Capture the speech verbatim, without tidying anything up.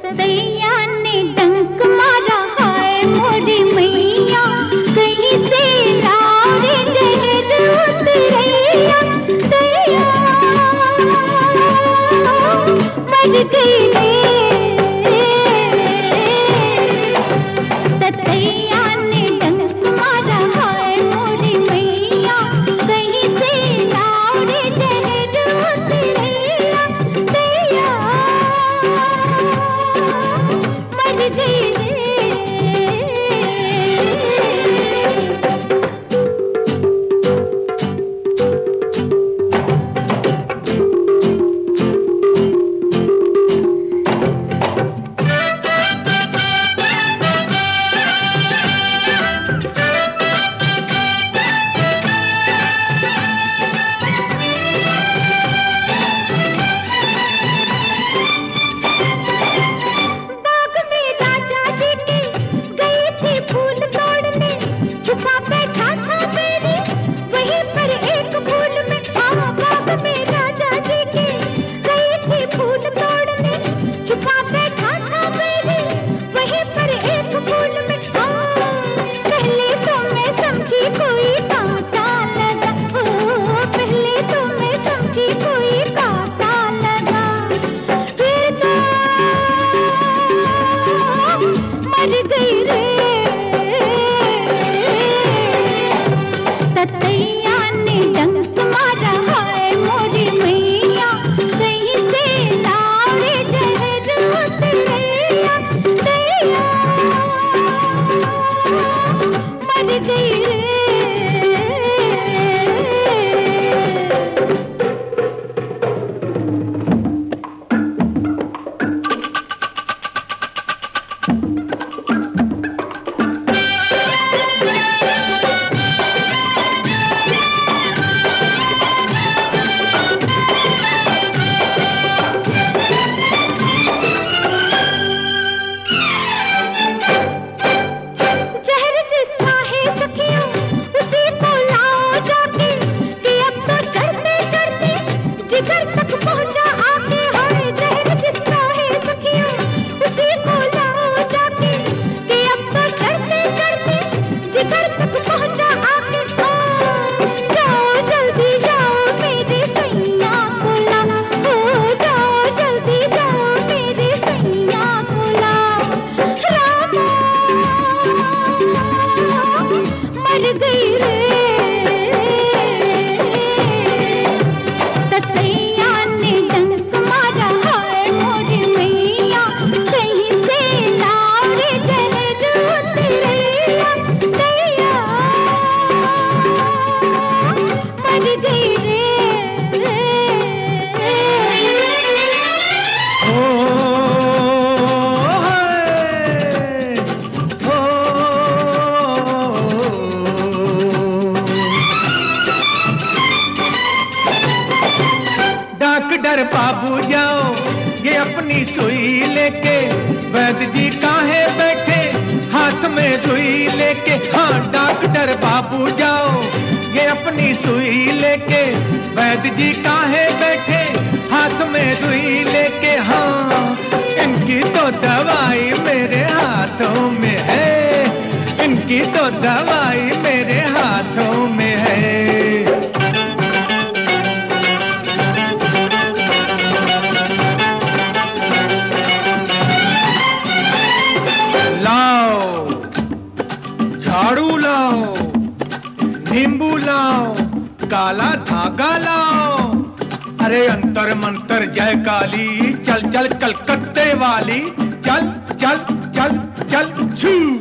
ततैया ने डंक मारा, हाय मोरी मैया, कहीं से लारे जहर उतरैया, दैया मर गई रे। ततैया ने डंक मारा, हाय मोरी मैया, कहीं से लारे जहर उतरैया, दैया मर गई रे। बाग में राजा जी के गई थी फूल तोड़ने, छुपा बैठा था मेरी वहीं पर एक फूल में। हाँ, बाग में राजा जी के गई थी फूल तोड़ने, छुपा बैठा था मेरी वहीं पर एक फूल में। हाँ, पहले तो मैं समझी कोई कांटा लगा, ओ पहले तो मैं समझी कोई कांटा लगा, फिर तो मर गई रे। ततैया ने डंक मारा, हाय मोरी मैया, कहीं से लारे जहर उतरैया, दैया मर गई रे। जहर जिस चाहे सखियों उसी को लाओ जाके, कि अब तो चढ़ते चढ़ते जिगर तक पहुंचा आके। हाय, जहर जिस चाहे सखियों उसी को लाओ जाके, कि अब तो चढ़ते चढ़ते जिगर तक पहुंचा आके। हाँ, जाओ जल्दी जाओ मेरे सैया को ला, हो जाओ जल्दी जाओ मेरे सैया को ला, रामा मर गई रे। ततैया ने डंक मारा, हाय मोरी मैया, कहीं से लारे जहर उतरैया, दैया मर गई रे। ओ हाय, ओ डॉक्टर बाबू जाओ, ये अपनी सुई लेके, वैद्य जी काहे बैठे हाथ में सुई लेके। हाँ, डॉक्टर बाबू जाओ, ये अपनी सुई लेके, वैद्य जी काहे बैठे हाथ में सुई लेके। हाँ, इनकी तो दवाई मेरे हाथों में है, इनकी तो दवाई मेरे हाथों में है। लाओ झाड़ू लाओ, नींबू लाओ, काला धागा लाओ, अरे अंतर मंतर जय काली, चल चल कलकत्ते वाली, चल चल चल चल छू।